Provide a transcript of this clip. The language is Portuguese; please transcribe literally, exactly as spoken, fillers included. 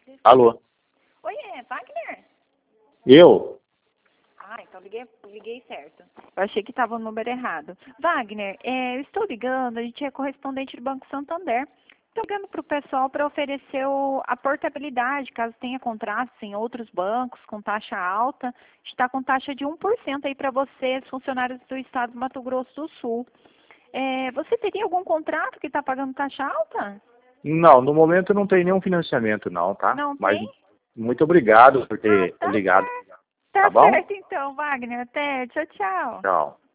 Alô? Oi, é Wagner? Eu? Ah, então liguei, liguei certo. Eu achei que estava o número errado. Wagner, é, eu estou ligando, a gente é correspondente do Banco Santander. Estou ligando para o pessoal para oferecer o- a portabilidade, caso tenha contratos em outros bancos com taxa alta. A gente está com taxa de um por cento aí para vocês, funcionários do estado do Mato Grosso do Sul. É, você teria algum contrato que está pagando taxa alta? Não, no momento não tem nenhum financiamento não, tá? Não Mas tem? muito obrigado por Ah, ter tá ligado, certo. tá Tá bom? certo então, Wagner. Até. Tchau, tchau. Tchau.